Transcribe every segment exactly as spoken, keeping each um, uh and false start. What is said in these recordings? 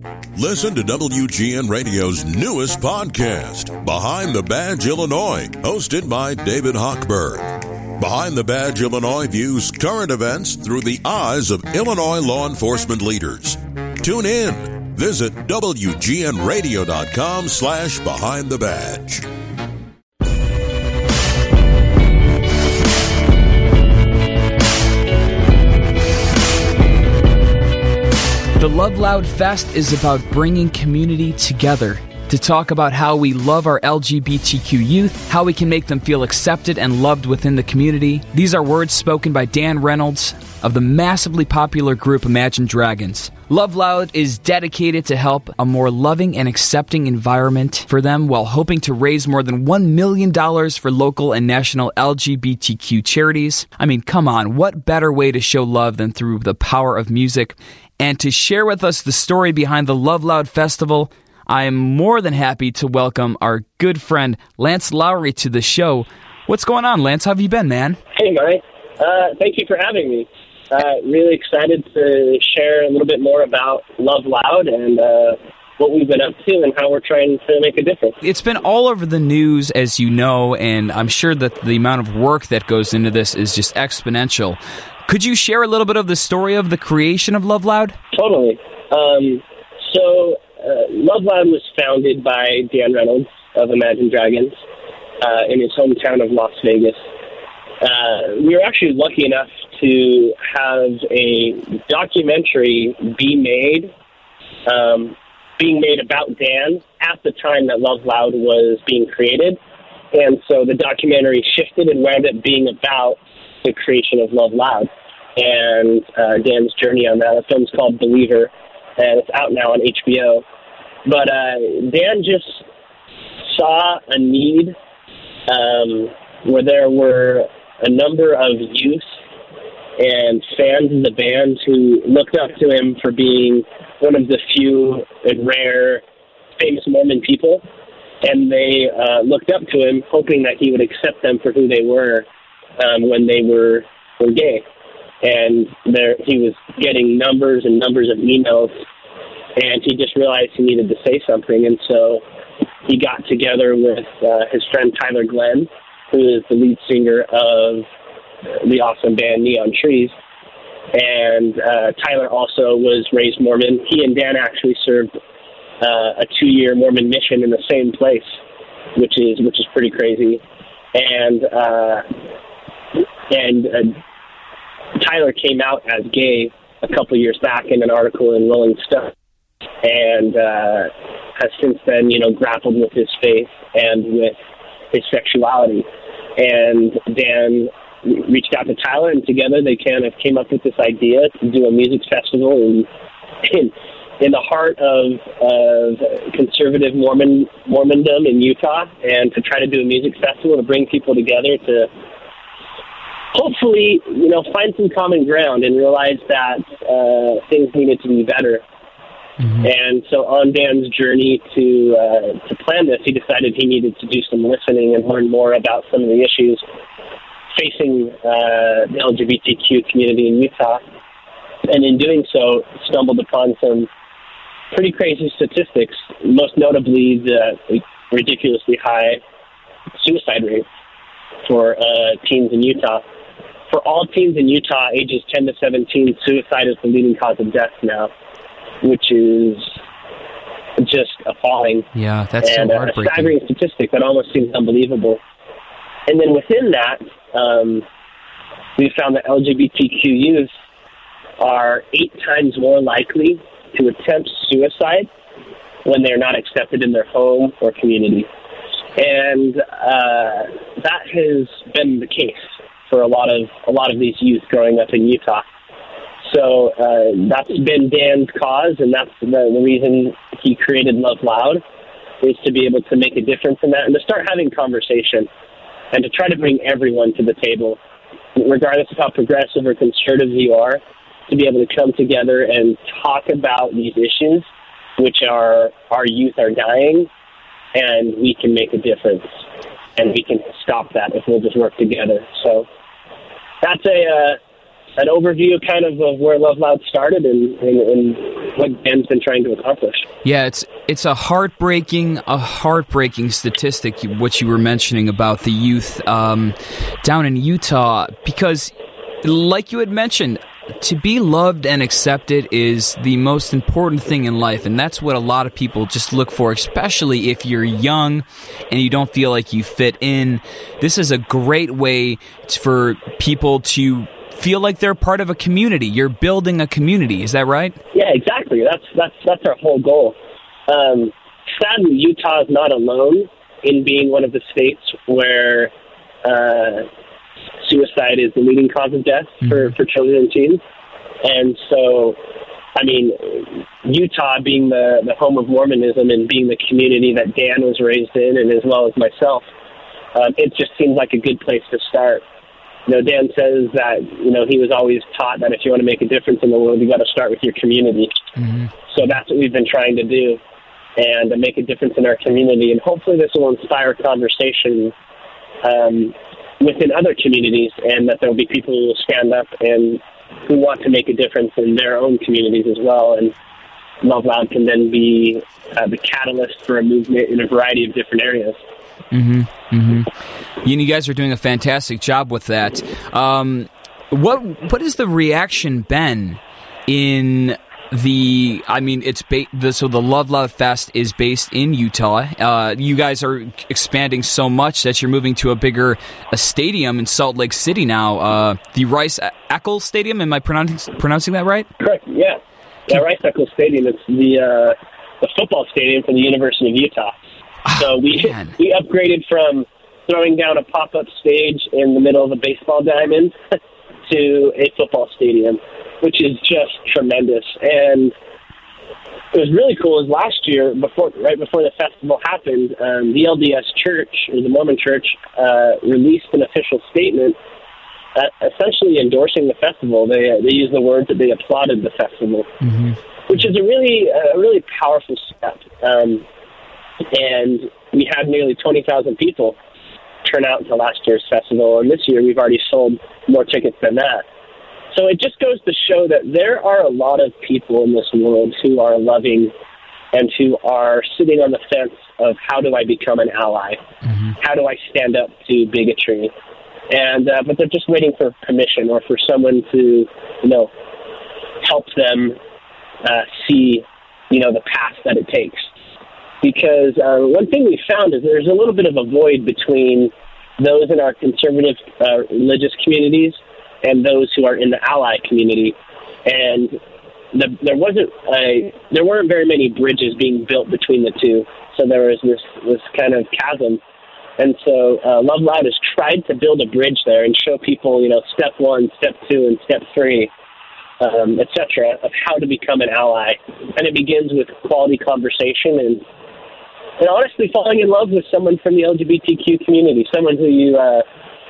Listen to W G N Radio's newest podcast, Behind the Badge Illinois, hosted by David Hochberg. Behind the Badge Illinois views current events through the eyes of Illinois law enforcement leaders. Tune in. Visit W G N radio dot com slash behind the badge. The Love Loud Fest is about bringing community together to talk about how we love our L G B T Q youth, how we can make them feel accepted and loved within the community. These are words spoken by Dan Reynolds of the massively popular group Imagine Dragons. Love Loud is dedicated to help a more loving and accepting environment for them while hoping to raise more than one million dollars for local and national L G B T Q charities. I mean, come on, what better way to show love than through the power of music? And to share with us the story behind the Love Loud Festival, I am more than happy to welcome our good friend Lance Lowry to the show. What's going on, Lance? How have you been, man? Hey, Mike. Uh, thank you for having me. Uh, really excited to share a little bit more about Love Loud and uh, what we've been up to and how we're trying to make a difference. It's been all over the news, as you know, and I'm sure that the amount of work that goes into this is just exponential. Could you share a little bit of the story of the creation of Love Loud? Totally. Um, so, uh, Love Loud was founded by Dan Reynolds of Imagine Dragons uh, in his hometown of Las Vegas. Uh, we were actually lucky enough to have a documentary be made, um, being made about Dan at the time that Love Loud was being created. And so the documentary shifted and wound up being about the creation of Love Loud and uh, Dan's journey on that. The film's called Believer, and it's out now on H B O. But uh, Dan just saw a need um, where there were a number of youth and fans of the band who looked up to him for being one of the few and rare famous Mormon people, and they uh, looked up to him hoping that he would accept them for who they were um, when they were, were gay. And there, he was getting numbers and numbers of emails, and he just realized he needed to say something, and so he got together with uh, his friend Tyler Glenn, who is the lead singer of the awesome band Neon Trees. And uh, Tyler also was raised Mormon. He and Dan actually served uh, a two-year Mormon mission in the same place, which is which is pretty crazy. And uh, and uh, Tyler came out as gay a couple years back in an article in Rolling Stone, and uh, has since then, you know, grappled with his faith and with his sexuality. And Dan reached out to Tyler, and together they kind of came up with this idea to do a music festival in in, in the heart of, of conservative Mormon Mormondom in Utah, and to try to do a music festival to bring people together to hopefully, you know, find some common ground and realize that uh, things needed to be better. Mm-hmm. And so on Dan's journey to uh, to plan this, he decided he needed to do some listening and learn more about some of the issues facing uh, the L G B T Q community in Utah. And in doing so, stumbled upon some pretty crazy statistics, most notably the ridiculously high suicide rate for uh, teens in Utah. For all teens in Utah, ages ten to seventeen, suicide is the leading cause of death now, which is just appalling. Yeah, that's and so a heartbreaking. staggering statistic that almost seems unbelievable. And then within that, um, we found that L G B T Q youth are eight times more likely to attempt suicide when they're not accepted in their home or community. And uh, that has been the case for a lot of a lot of these youth growing up in Utah. So uh, that's been Dan's cause, and that's the, the reason he created Love Loud, is to be able to make a difference in that and to start having conversation and to try to bring everyone to the table, regardless of how progressive or conservative you are, to be able to come together and talk about these issues, which are our youth are dying, and we can make a difference, and we can stop that if we'll just work together. So that's a uh, an overview kind of of where Love Loud started and, and, and what Dan's been trying to accomplish. Yeah, it's it's a heartbreaking, a heartbreaking statistic, what you were mentioning about the youth um, down in Utah, because like you had mentioned, to be loved and accepted is the most important thing in life, and that's what a lot of people just look for, especially if you're young and you don't feel like you fit in. This is a great way for people to feel like they're part of a community. You're building a community, is that right? Yeah, exactly. That's that's that's our whole goal. Um, sadly, Utah is not alone in being one of the states where uh, suicide is the leading cause of death mm-hmm. for, for children and teens. And so, I mean, Utah being the, the home of Mormonism and being the community that Dan was raised in, and as well as myself, um, it just seems like a good place to start. You know, Dan says that, you know, he was always taught that if you want to make a difference in the world, you got to start with your community. Mm-hmm. So that's what we've been trying to do, and to make a difference in our community. And hopefully this will inspire conversation um, within other communities, and that there will be people who will stand up and who want to make a difference in their own communities as well. And Love Loud can then be uh, the catalyst for a movement in a variety of different areas. Mm-hmm. Mm-hmm. You guys are doing a fantastic job with that. Um, what what has the reaction been in the? I mean, it's ba- the, so the Love Loud Fest is based in Utah. Uh, you guys are expanding so much that you're moving to a bigger a stadium in Salt Lake City now. Uh, the Rice Eccles Stadium. Am I pronouncing pronouncing that right? Correct. Yeah. Yeah. Rice Eccles Stadium. It's the uh, the football stadium for the University of Utah. So we Man. we upgraded from throwing down a pop-up stage in the middle of a baseball diamond to a football stadium, which is just tremendous. And it was really cool. Is last year, before right before the festival happened, um, the L D S Church, or the Mormon Church, uh, released an official statement uh, essentially endorsing the festival. They uh, they used the words that they applauded the festival, mm-hmm. which is a really a really powerful step. Um, And we had nearly twenty thousand people turn out to last year's festival. And this year we've already sold more tickets than that. So it just goes to show that there are a lot of people in this world who are loving and who are sitting on the fence of how do I become an ally? Mm-hmm. How do I stand up to bigotry? And uh, but they're just waiting for permission or for someone to, you know, help them uh, see, you know, the path that it takes. Because uh, one thing we found is there's a little bit of a void between those in our conservative uh, religious communities and those who are in the ally community. And the, there wasn't a, there weren't very many bridges being built between the two. So there was this, this kind of chasm. And so uh, Love Loud has tried to build a bridge there and show people, you know, step one, step two, and step three, um, et cetera, of how to become an ally. And it begins with quality conversation and And honestly, falling in love with someone from the L G B T Q community, someone who you uh,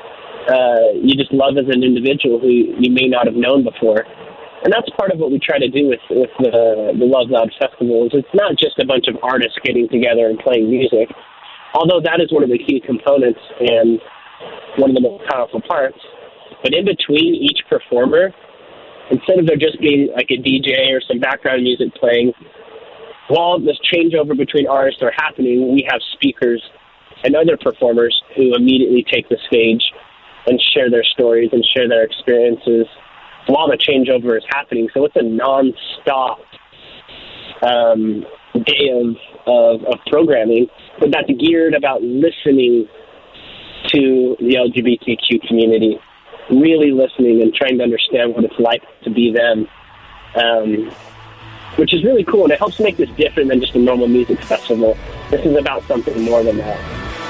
uh, you just love as an individual who you may not have known before. And that's part of what we try to do with, with the, the Love Loud Festival. Is it's not just a bunch of artists getting together and playing music, although that is one of the key components and one of the most powerful parts. But in between each performer, instead of there just being like a D J or some background music playing, while this changeover between artists are happening, we have speakers and other performers who immediately take the stage and share their stories and share their experiences while the changeover is happening. So it's a non-stop um, day of, of, of programming, but that's geared about listening to the L G B T Q community, really listening and trying to understand what it's like to be them. Um, which is really cool, and it helps make this different than just a normal music festival. This is about something more than that.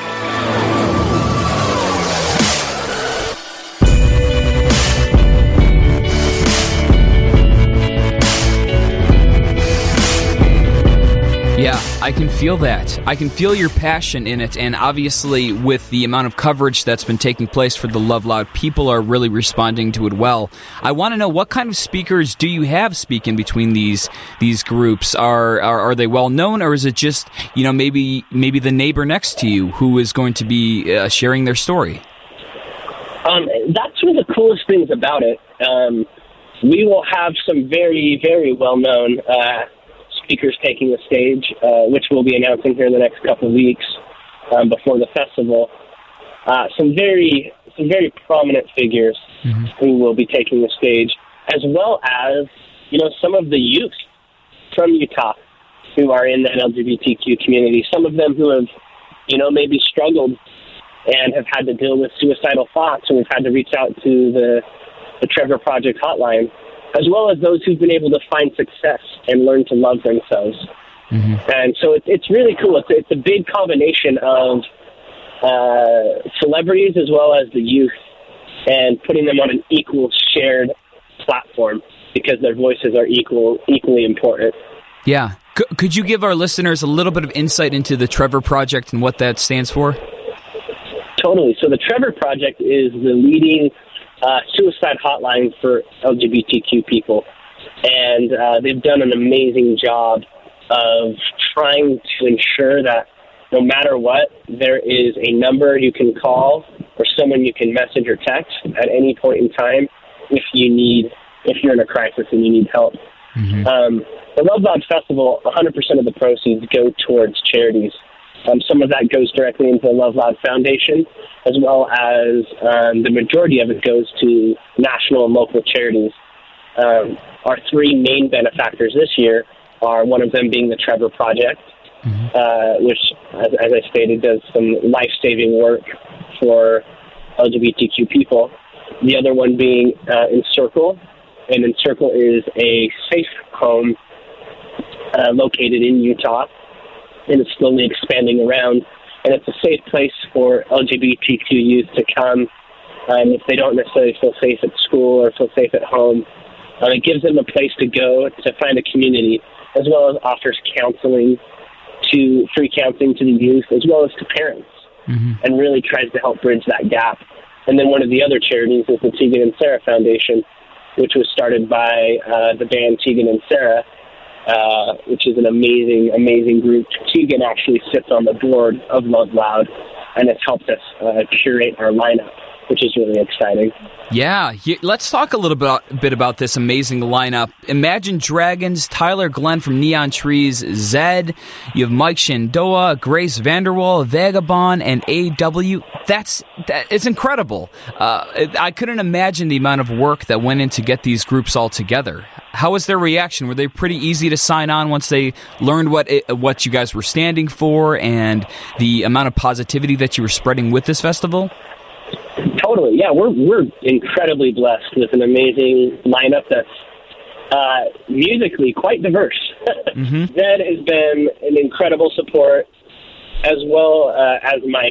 Yeah, I can feel that. I can feel your passion in it, and obviously with the amount of coverage that's been taking place for the Love Loud, people are really responding to it well. I want to know, what kind of speakers do you have speaking between these these groups? Are, are are they well known, or is it just, you know, maybe maybe the neighbor next to you who is going to be uh, sharing their story? Um, that's one of the coolest things about it. Um, we will have some very, very well-known uh, speakers taking the stage, uh, which we'll be announcing here in the next couple of weeks um, before the festival. Uh, some very, some very prominent figures mm-hmm. who will be taking the stage, as well as, you know, some of the youth from Utah who are in that L G B T Q community. Some of them who have, you know, maybe struggled and have had to deal with suicidal thoughts, and we've had to reach out to the, the Trevor Project hotline, as well as those who've been able to find success and learn to love themselves. Mm-hmm. And so it, it's really cool. It's, it's a big combination of uh, celebrities as well as the youth, and putting them on an equal shared platform because their voices are equal, equally important. Yeah. C- could you give our listeners a little bit of insight into the Trevor Project and what that stands for? Totally. So the Trevor Project is the leading uh, suicide hotline for L G B T Q people. And uh, they've done an amazing job of trying to ensure that no matter what, there is a number you can call or someone you can message or text at any point in time if you need, if you're in a crisis and you need help. Mm-hmm. Um, the Love Loud Festival, one hundred percent of the proceeds go towards charities. Um, some of that goes directly into the Love Loud Foundation, as well as um, the majority of it goes to national and local charities. Um, our three main benefactors this year are one of them being the Trevor Project, mm-hmm. uh, which, as, as I stated, does some life-saving work for L G B T Q people. The other one being uh, Encircle, and Encircle is a safe home uh, located in Utah, and it's slowly expanding around. And it's a safe place for L G B T Q youth to come um, if they don't necessarily feel safe at school or feel safe at home. Uh, it gives them a place to go to find a community, as well as offers counseling to free counseling to the youth, as well as to parents, mm-hmm. and really tries to help bridge that gap. And then one of the other charities is the Tegan and Sarah Foundation, which was started by uh, the band Tegan and Sarah, uh, which is an amazing, amazing group. Tegan actually sits on the board of Love Loud and has helped us uh, curate our lineup, which is really exciting. Yeah, let's talk a little bit, bit about this amazing lineup. Imagine Dragons, Tyler Glenn from Neon Trees, Zed, you have Mike Shendoa, Grace Vanderwall, Vagabond, and A W. That's that, it's incredible. Uh, I couldn't imagine the amount of work that went in to get these groups all together. How was their reaction? Were they pretty easy to sign on once they learned what it, what you guys were standing for and the amount of positivity that you were spreading with this festival? Totally, yeah. We're we're incredibly blessed with an amazing lineup that's uh, musically quite diverse. Mm-hmm. Zed has been an incredible support, as well uh, as Mike,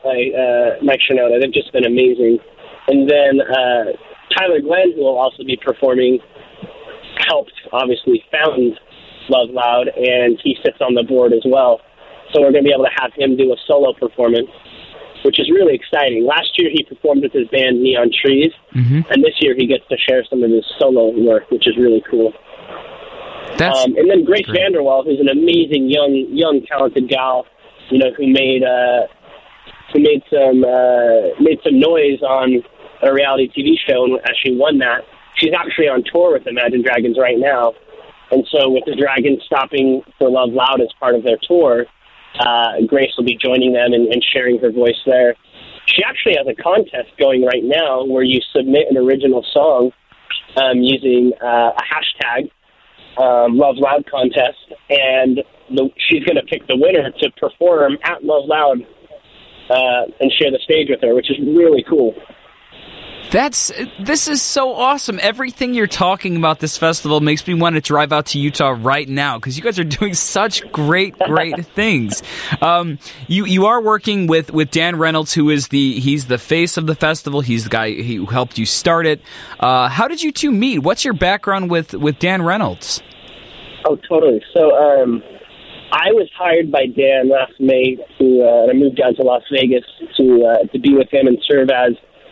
uh, Mike Shinoda. They've just been amazing. And then uh, Tyler Glenn, who will also be performing, helped obviously found Love Loud, and he sits on the board as well. So we're going to be able to have him do a solo performance, which is really exciting. Last year he performed with his band Neon Trees, mm-hmm. and this year he gets to share some of his solo work, which is really cool. That's um, and then Grace great. Vanderwall, who's an amazing young, young, talented gal, you know, who made uh, who made some uh, made some noise on a reality T V show, and as she won that, she's actually on tour with Imagine Dragons right now. And so with the Dragons stopping for Love Loud as part of their tour, Uh, Grace will be joining them and, and sharing her voice there. She actually has a contest going right now where you submit an original song um, using uh, a hashtag, um, Love Loud Contest, and the, she's going to pick the winner to perform at Love Loud uh, and share the stage with her, which is really cool. That's this is so awesome. Everything you're talking about this festival makes me want to drive out to Utah right now because you guys are doing such great, great things. Um, you you are working with, with Dan Reynolds, who is the he's the face of the festival. He's the guy who helped you start it. Uh, how did you two meet? What's your background with, with Dan Reynolds? Oh, totally. So um, I was hired by Dan last May to uh, I moved down to Las Vegas to uh, to be with him and serve as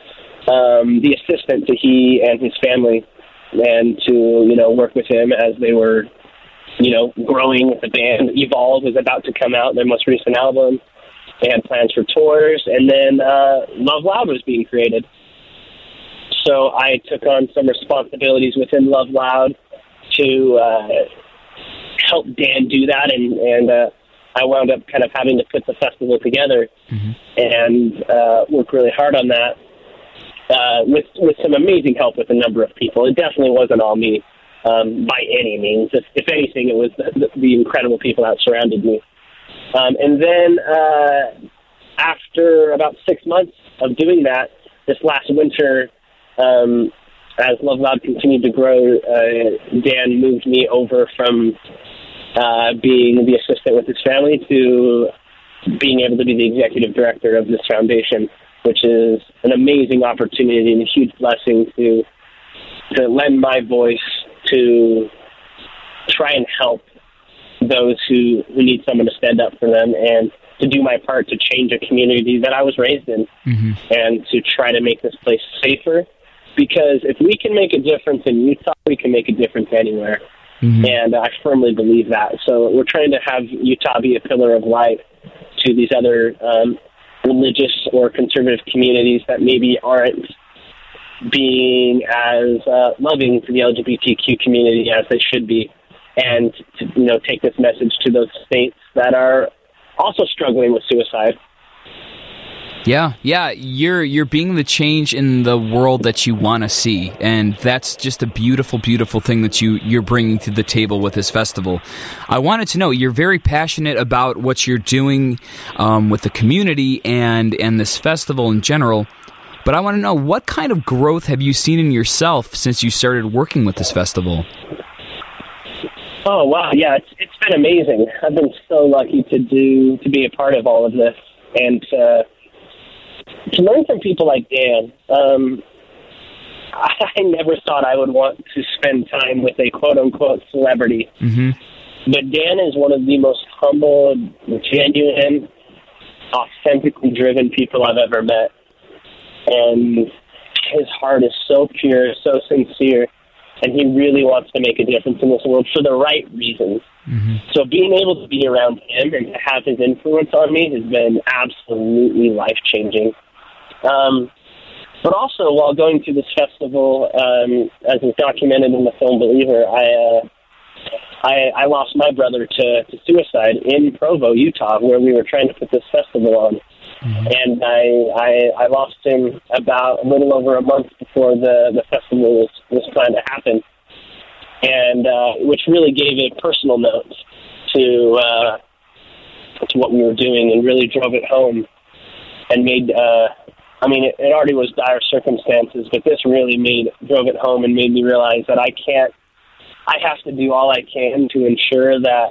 Um, the assistant to he and his family, and to, you know, work with him as they were, you know, growing. The band Evolve was about to come out, their most recent album. They had plans for tours, and then uh, Love Loud was being created. So I took on some responsibilities within Love Loud to uh, help Dan do that, and, and uh, I wound up kind of having to put the festival together mm-hmm. and uh, work really hard on that uh, with with some amazing help with a number of people. It definitely wasn't all me um, by any means. If, if anything, it was the, the incredible people that surrounded me. Um, and then uh, after about six months of doing that, this last winter, um, as Love Loud continued to grow, uh, Dan moved me over from uh, being the assistant with his family to being able to be the executive director of this foundation, which is an amazing opportunity and a huge blessing to to lend my voice to try and help those who, who need someone to stand up for them, and to do my part to change a community that I was raised in, mm-hmm. and to try to make this place safer. Because if we can make a difference in Utah, we can make a difference anywhere. Mm-hmm. And I firmly believe that. So we're trying to have Utah be a pillar of light to these other um, religious or conservative communities that maybe aren't being as uh, loving to the L G B T Q community as they should be. And to, you know, take this message to those states that are also struggling with suicide. Yeah, yeah, you're you're being the change in the world that you want to see, and that's just a beautiful, beautiful thing that you, you're bringing to the table with this festival. I wanted to know, you're very passionate about what you're doing um, with the community and, and this festival in general, but I want to know, what kind of growth have you seen in yourself since you started working with this festival? Oh, wow, yeah, it's it's been amazing. I've been so lucky to do to be a part of all of this, and to, to learn from people like Dan. Um, I never thought I would want to spend time with a quote-unquote celebrity, mm-hmm. but Dan is one of the most humble, genuine, authentically driven people I've ever met, and his heart is so pure, so sincere, and he really wants to make a difference in this world for the right reasons. Mm-hmm. So being able to be around him and to have his influence on me has been absolutely life-changing. Um, but also, while going through this festival, um, as is documented in the film Believer, I, uh, I, I lost my brother to, to suicide in Provo, Utah, where we were trying to put this festival on. Mm-hmm. And I, I I lost him about a little over a month before the, the festival was, was planned to happen, and uh, which really gave a personal note to uh, to what we were doing, and really drove it home, and made. Uh, I mean, it, it already was dire circumstances, but this really made drove it home and made me realize that I can't. I have to do all I can to ensure that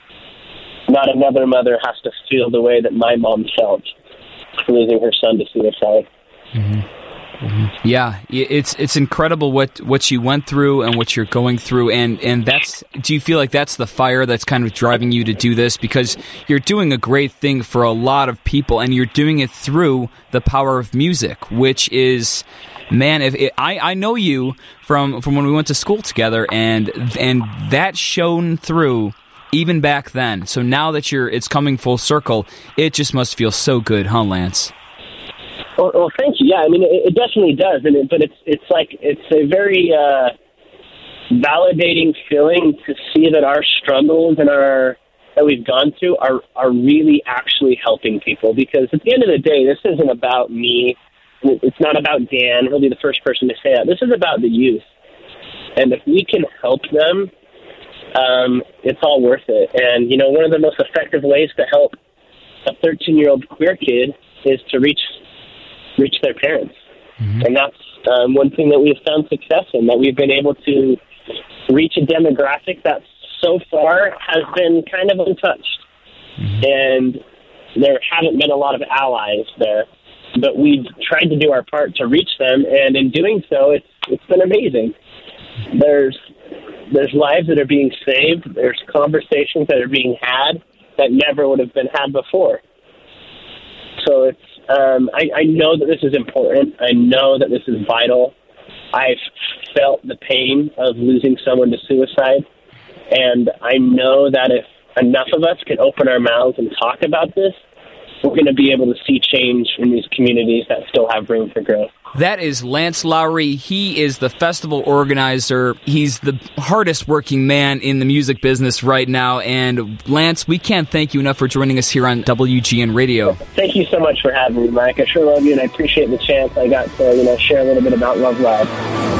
not another mother has to feel the way that my mom felt losing her son to suicide. Mm-hmm. Mm-hmm. Yeah, it's it's incredible what, what you went through and what you're going through, and, and that's. Do you feel like that's the fire that's kind of driving you to do this? Because you're doing a great thing for a lot of people, and you're doing it through the power of music, which is, man, if it, I I know you from from when we went to school together, and and that shone through even back then. So now that you're, it's coming full circle, it just must feel so good, huh, Lance? Well, well thank you. Yeah, I mean, it, it definitely does. And it, but it's it's like it's a very uh, validating feeling to see that our struggles and our that we've gone through are are really actually helping people. Because at the end of the day, this isn't about me. It's not about Dan. He'll be the first person to say that. This is about the youth. And if we can help them, Um, it's all worth it. And, you know, one of the most effective ways to help a thirteen-year-old queer kid is to reach reach their parents. Mm-hmm. And that's um, one thing that we've found success in, that we've been able to reach a demographic that so far has been kind of untouched. Mm-hmm. And there haven't been a lot of allies there. But we've tried to do our part to reach them, and in doing so, it's it's been amazing. There's There's lives that are being saved. There's conversations that are being had that never would have been had before. So it's, um, I, I know that this is important. I know that this is vital. I've felt the pain of losing someone to suicide. And I know that if enough of us can open our mouths and talk about this, we're going to be able to see change in these communities that still have room for growth. That is Lance Lowry. He is the festival organizer. He's the hardest working man in the music business right now. And Lance, we can't thank you enough for joining us here on W G N Radio. Thank you so much for having me, Mike. I sure love you, and I appreciate the chance I got to, you know, share a little bit about Love Loud.